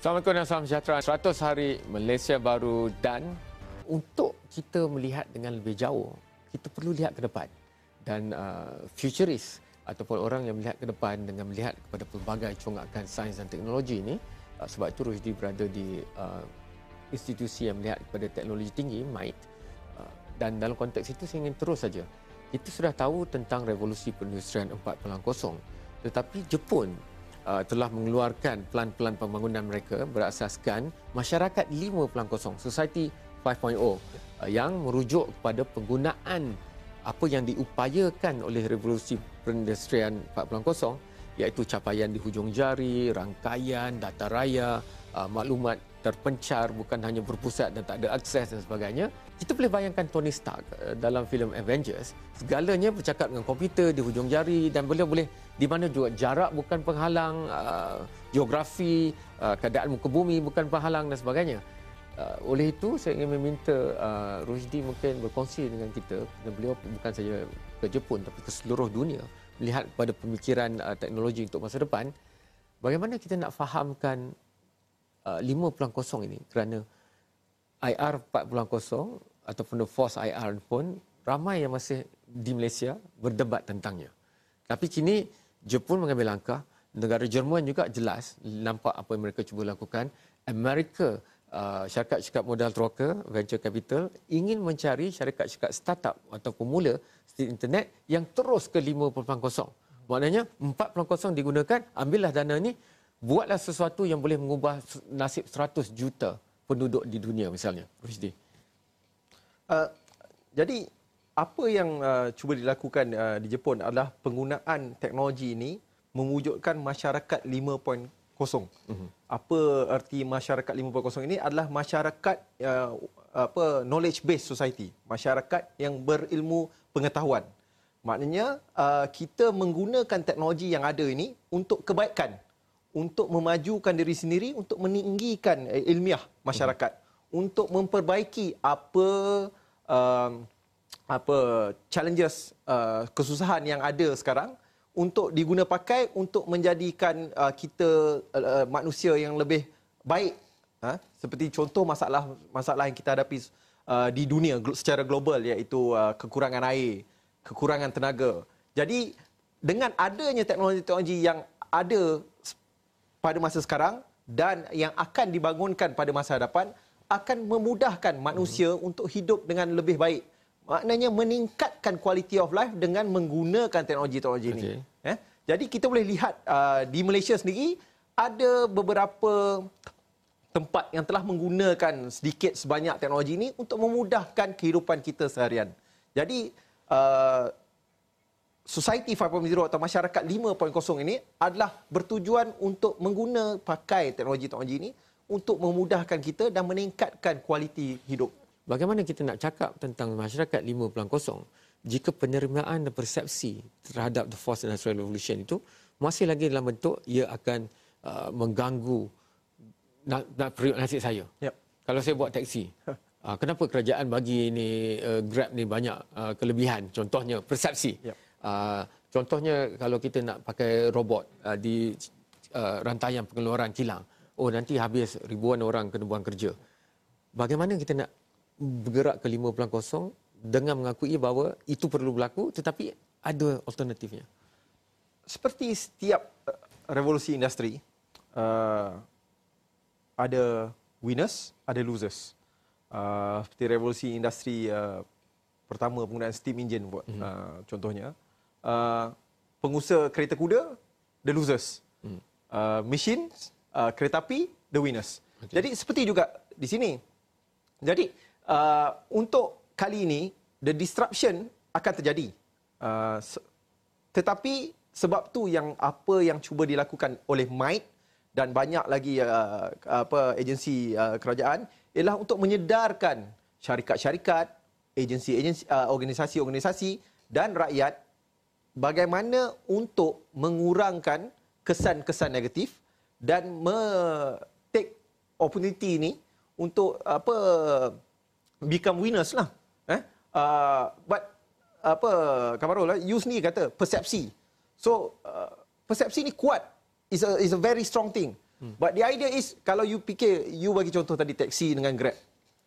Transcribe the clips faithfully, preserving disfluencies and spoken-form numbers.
Assalamualaikum dan salam sejahtera. seratus hari Malaysia baru, dan untuk kita melihat dengan lebih jauh, kita perlu lihat ke depan. Dan uh, futurist ataupun orang yang melihat ke depan dengan melihat kepada pelbagai congkakan sains dan teknologi ini, uh, sebab itu Rusdi berada di uh, institusi yang melihat kepada teknologi tinggi, M I T. Uh, dan dalam konteks itu saya ingin terus saja. Kita sudah tahu tentang revolusi perindustrian empat titik kosong, tetapi Jepun Uh, telah mengeluarkan pelan-pelan pembangunan mereka berasaskan masyarakat lima titik kosong, Society lima titik kosong, uh, yang merujuk kepada penggunaan apa yang diupayakan oleh revolusi perindustrian empat titik kosong, iaitu capaian di hujung jari, rangkaian, data raya, uh, maklumat terpencar, bukan hanya berpusat dan tak ada akses dan sebagainya. Kita boleh bayangkan Tony Stark dalam filem Avengers, segalanya bercakap dengan komputer di hujung jari, dan beliau boleh di mana juga jarak bukan penghalang, uh, geografi, uh, keadaan muka bumi bukan penghalang dan sebagainya. Uh, oleh itu saya ingin meminta uh, Rusdi mungkin berkongsi dengan kita, dan beliau bukan saja ke Jepun tapi ke seluruh dunia, melihat pada pemikiran uh, teknologi untuk masa depan. Bagaimana kita nak fahamkan uh, lima titik kosong ini, kerana I R empat titik kosong ataupun the Force I R pun ramai yang masih di Malaysia berdebat tentangnya. Tapi kini Jepun mengambil langkah, negara Jerman juga jelas nampak apa yang mereka cuba lakukan. Amerika, uh, syarikat-syarikat modal teroka, venture capital, ingin mencari syarikat-syarikat startup atau pemula di internet yang terus ke lima titik kosong. Maknanya empat titik kosong digunakan, ambillah dana ni, buatlah sesuatu yang boleh mengubah nasib seratus juta penduduk di dunia misalnya. Rusdi. Uh, jadi apa yang uh, cuba dilakukan uh, di Jepun adalah penggunaan teknologi ini mewujudkan masyarakat lima titik kosong. Uh-huh. Apa erti masyarakat lima titik kosong ini? Adalah masyarakat uh, apa knowledge based society, masyarakat yang berilmu pengetahuan. Maknanya uh, kita menggunakan teknologi yang ada ini untuk kebaikan, untuk memajukan diri sendiri, untuk meninggikan ilmiah masyarakat, uh-huh. untuk memperbaiki apa uh, apa challenges, uh, kesusahan yang ada sekarang, untuk diguna pakai untuk menjadikan uh, kita uh, manusia yang lebih baik. Ha? Seperti contoh masalah masalah yang kita hadapi uh, di dunia secara global, iaitu uh, kekurangan air, kekurangan tenaga. Jadi dengan adanya teknologi-teknologi yang ada pada masa sekarang dan yang akan dibangunkan pada masa hadapan, akan memudahkan manusia hmm. untuk hidup dengan lebih baik. Maknanya meningkatkan quality of life dengan menggunakan teknologi-teknologi okay. ini. Eh? Jadi kita boleh lihat uh, di Malaysia sendiri ada beberapa tempat yang telah menggunakan sedikit sebanyak teknologi ini untuk memudahkan kehidupan kita seharian. Jadi uh, Society lima titik kosong atau masyarakat lima titik kosong ini adalah bertujuan untuk mengguna pakai teknologi-teknologi ini untuk memudahkan kita dan meningkatkan kualiti hidup. Bagaimana kita nak cakap tentang masyarakat lima titik kosong jika penerimaan dan persepsi terhadap the Fourth Industrial Revolution itu masih lagi dalam bentuk ia akan uh, mengganggu nak, nak periuk nasib saya. Yep. Kalau saya buat taksi, uh, kenapa kerajaan bagi ni uh, Grab ni banyak uh, kelebihan? Contohnya persepsi. Yep. Uh, contohnya kalau kita nak pakai robot uh, di uh, rantaian pengeluaran kilang, oh nanti habis ribuan orang kena buang kerja. Bagaimana kita nak bergerak ke lima titik kosong dengan mengakui bahawa itu perlu berlaku, tetapi ada alternatifnya? Seperti setiap revolusi industri, uh, ada winners, ada losers. Uh, seperti revolusi industri uh, pertama, penggunaan steam engine buat mm-hmm. uh, contohnya. Uh, pengusaha kereta kuda, the losers. Mm. Uh, machine, uh, kereta api, the winners. Okay. Jadi seperti juga di sini. Jadi Uh, untuk kali ini, the disruption akan terjadi. Uh, se- tetapi sebab tu yang apa yang cuba dilakukan oleh M I T dan banyak lagi uh, apa agensi uh, kerajaan ialah untuk menyedarkan syarikat-syarikat, agensi-agensi, uh, organisasi-organisasi dan rakyat bagaimana untuk mengurangkan kesan-kesan negatif dan me-take opportunity ini untuk apa become winners lah. Eh? Uh, but apa Kamarul lah, you sendiri kata persepsi. So uh, persepsi ni kuat. Is a is a very strong thing. Hmm. But the idea is, kalau you fikir, you bagi contoh tadi taxi dengan Grab.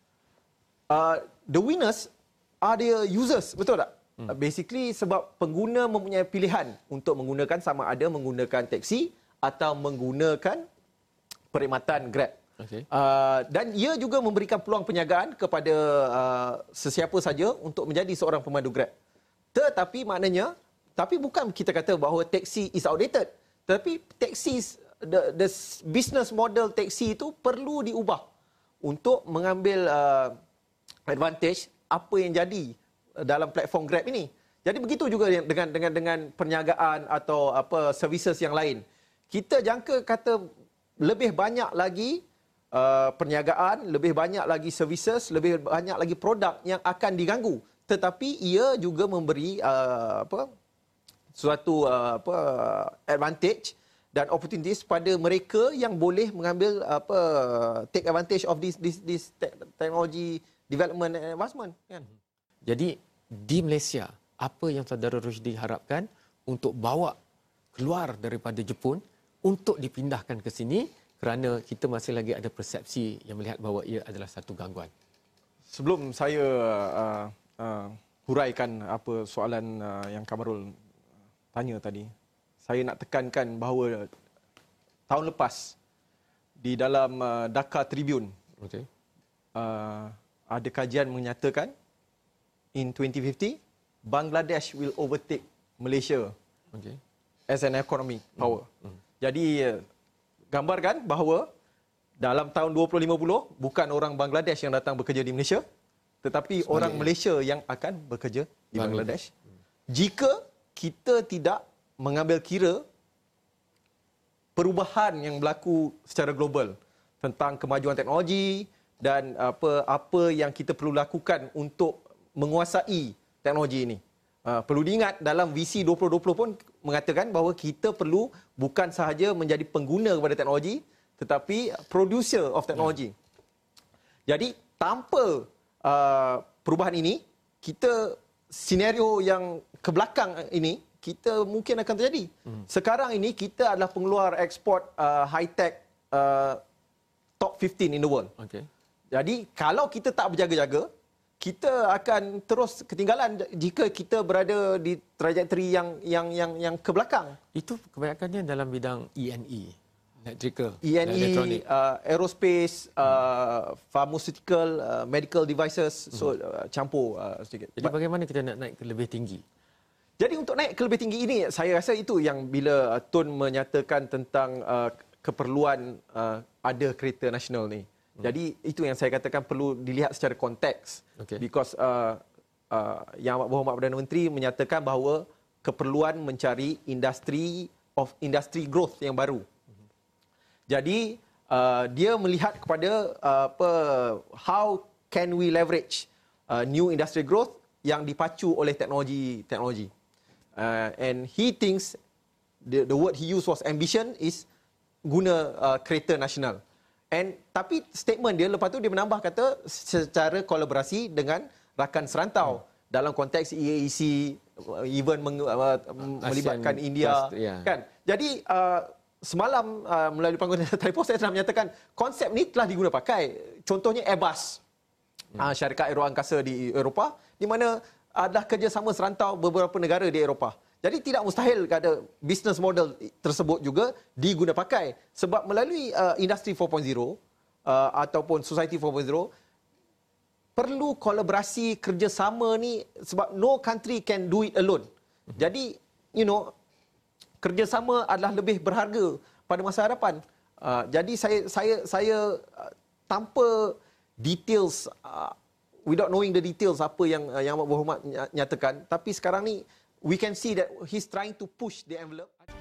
Uh, the winners are the users, betul tak? Hmm. Uh, basically sebab pengguna mempunyai pilihan untuk menggunakan sama ada menggunakan taxi atau menggunakan perkhidmatan Grab. Okay. Uh, dan ia juga memberikan peluang perniagaan kepada uh, sesiapa saja untuk menjadi seorang pemandu Grab. Tetapi maknanya, tapi bukan kita kata bahawa taxi is outdated. Tetapi taxi, the, the business model taxi itu perlu diubah untuk mengambil uh, advantage apa yang jadi dalam platform Grab ini. Jadi begitu juga dengan dengan dengan perniagaan atau apa services yang lain. Kita jangka kata lebih banyak lagi Uh, perniagaan, lebih banyak lagi services, lebih banyak lagi produk yang akan diganggu. Tetapi ia juga memberi uh, apa suatu uh, apa advantage dan opportunities pada mereka yang boleh mengambil apa take advantage of this this this technology development and advancement, kan. Jadi di Malaysia, apa yang Saudara Rusdi harapkan untuk bawa keluar daripada Jepun untuk dipindahkan ke sini? Kerana kita masih lagi ada persepsi yang melihat bahawa ia adalah satu gangguan. Sebelum saya uh, uh, huraikan apa soalan uh, yang Kamarul tanya tadi, saya nak tekankan bahawa tahun lepas di dalam uh, Dhaka Tribune, okay. uh, ada kajian menyatakan in twenty fifty Bangladesh will overtake Malaysia, okay, as an economic power. Mm. Mm. Jadi uh, gambarkan bahawa dalam tahun dua ribu lima puluh bukan orang Bangladesh yang datang bekerja di Malaysia, tetapi Sebagai orang Malaysia yang akan bekerja di Bangladesh. Bangladesh. Jika kita tidak mengambil kira perubahan yang berlaku secara global tentang kemajuan teknologi dan apa apa yang kita perlu lakukan untuk menguasai teknologi ini. Uh, perlu diingat dalam visi dua ribu dua puluh pun mengatakan bahawa kita perlu bukan sahaja menjadi pengguna kepada teknologi tetapi producer of technology. Yeah. Jadi tanpa uh, perubahan ini, kita senario yang ke belakang ini kita mungkin akan terjadi. Hmm. Sekarang ini kita adalah pengeluar ekspor uh, high tech uh, top fifteen in the world. Okay. Jadi kalau kita tak berjaga-jaga, kita akan terus ketinggalan jika kita berada di trajektori yang yang yang yang ke belakang. Itu kebanyakannya dalam bidang E and E, electrical, E and E, uh, aerospace, uh, pharmaceutical, uh, medical devices, so uh, campur uh, sedikit. Jadi bagaimana kita nak naik ke lebih tinggi? Jadi untuk naik ke lebih tinggi ini, saya rasa itu yang bila uh, Tun menyatakan tentang uh, keperluan uh, ada kereta nasional ni. Jadi itu yang saya katakan perlu dilihat secara konteks. Okay. Because uh, uh, Yang Amat Berhormat Perdana Menteri menyatakan bahawa keperluan mencari industri of industry growth yang baru. Mm-hmm. Jadi uh, dia melihat kepada uh, apa how can we leverage uh, new industry growth yang dipacu oleh teknologi-teknologi. Uh, and he thinks the, the word he used was ambition is guna uh, kereta nasional. And tapi statement dia lepas tu dia menambah kata secara kolaborasi dengan rakan serantau hmm. dalam konteks E A E C, even meng, uh, melibatkan India, yeah. kan. Jadi uh, semalam uh, melalui panggung telefon saya telah menyatakan konsep ni telah diguna pakai. Contohnya Airbus, hmm. uh, syarikat aeroangkasa di Eropah, di mana adalah kerjasama serantau beberapa negara di Eropah. Jadi tidak mustahil ada business model tersebut juga diguna pakai. Sebab melalui uh, industri empat titik kosong uh, ataupun society empat titik kosong, perlu kolaborasi kerjasama ni sebab no country can do it alone. Mm-hmm. Jadi, you know, kerjasama adalah lebih berharga pada masa hadapan. Uh, jadi saya saya saya uh, tanpa details, uh, without knowing the details apa yang uh, yang Amat Berhormat nyatakan, tapi sekarang ni we can see that he's trying to push the envelope.